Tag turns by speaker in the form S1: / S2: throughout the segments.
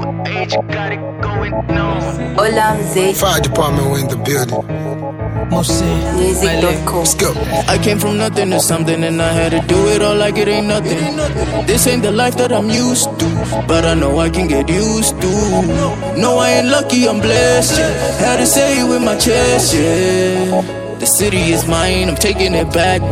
S1: Hola, Mzee.
S2: Fire department, we in the building.
S1: Music.com.
S2: Let's go.
S3: I came from nothing to something and I had to do it all like it ain't nothing. This ain't the life that I'm used to, but I know I can get used to. No, I ain't lucky, I'm blessed, yeah. Had to say it with my chest, yeah. The city is mine, I'm taking it back.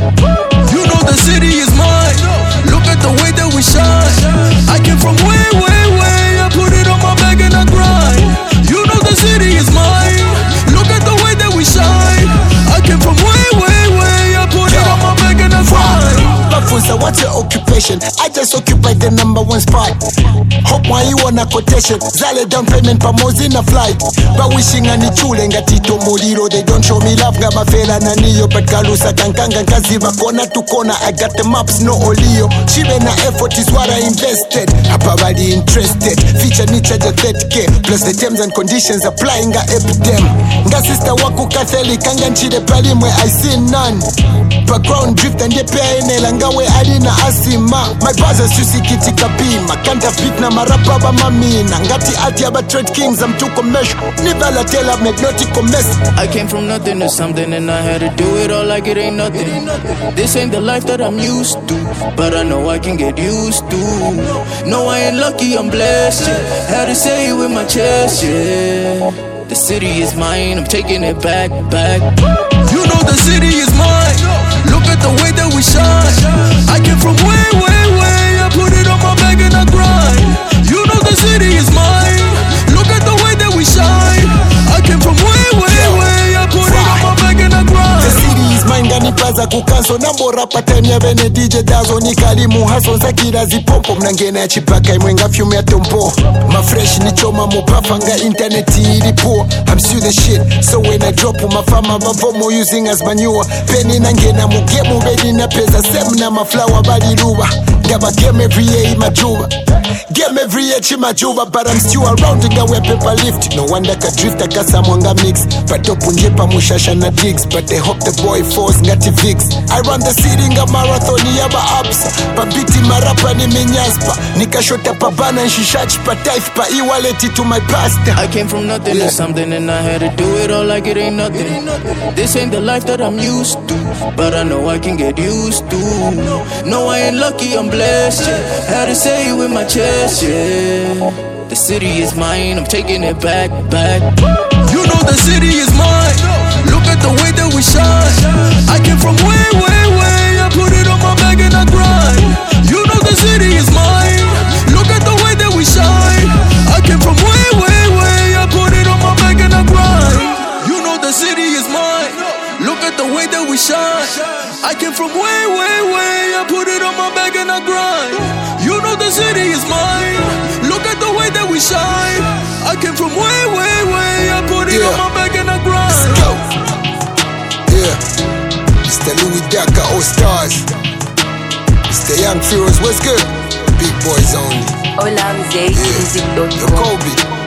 S3: You know the city is mine. Look at the way that we shine. I came from way. I put it on my back and I grind. You know the city is mine. Look at the way that we shine. I came from way. I put it on my back and I grind.
S2: Bafunza, what's your occupation? I just occupy the #1 spot. Hope why you want a quotation. Zale down payment pamozi na flight. But wishing ani chule ngatito muliro. They don't show me love ngaba fela na niyo. But kalusa kankanga kaziva kona to corner. I got the maps no olio. Chive na effort is what I invested. Hapabali interested. Feature ni charge 30k. Plus the terms and conditions applying a epidem. Nga sister waku Catholic kanga nchide palimwe I see none. Background drift and yepea enela ngawe alina asima. My brothers tusikitika bima. Kanta fit na marapa ba mamina. Ngati ati aba trade kings I'm too commercial. Nivala tell I've made naughty commerce.
S3: I came from nothing to something and I had to do it all like it ain't nothing. This ain't the life that I'm used to, but I know I can get used to. No, I ain't lucky, I'm blessed, yeah. Had to say it with my chest, yeah. The city is mine, I'm taking it back. You know the city is mine. Look at the way that we shine. I came from way. I put it on my back and I grind. You know the city is mine. Look at the way that we shine. I came from way. I put it on my back and I grind.
S2: The city is mine, gani plaza kukanso. Nambo rapa time ya vene DJ Dazo. Nikalimu haso zakira zipompo. Mnangena ya chipaka imwenga fiume ya tompo. Mafresh ni choma mopafa nga internet ilipo. I'm still the shit, so when I drop mafama bavomo using as manure. Penny nangena mugemu bedi na pesa. Semna maflower badi luba. Gaba game every year imajuba. Game every year chimajuba. But I'm still around inga we paper lift. No wonder ka drift akasa mwanga mix. Patopu njepa mushasha na digs. But they hope the boy falls ngati fix. I run the city nga marathon yaba apsa. Pabiti marapa ni minyaspa. Nikashota pabana nshishachi pa type pa e-wallet to my pastor.
S3: I came from nothing to something and I had to do it all like it ain't nothing. This ain't the life that I'm used to, but I know I can get used to. No, I ain't lucky, I'm blessed, yeah. Had to say it with my chest, yeah. The city is mine, I'm taking it back. You know the city is mine. Look at the way that we shine. I came from way. I put it on my back and I grind. You know the city is mine. Look at the way that we shine. I came from way. I put it on my back and I grind. You know the city is mine. Look at the way that we shine. I came from way. I put it on my back and I grind. You know the city is mine. Look at the way that we shine. I came from way. I put it on my back and I grind.
S2: Let's go. Yeah. Mr. Louis Daka, all stars. Mr. Young Feroz, what's good? Big boys only.
S1: Hola, Mzee.
S2: Yeah. Yo,
S1: Music.com.
S2: Kobe.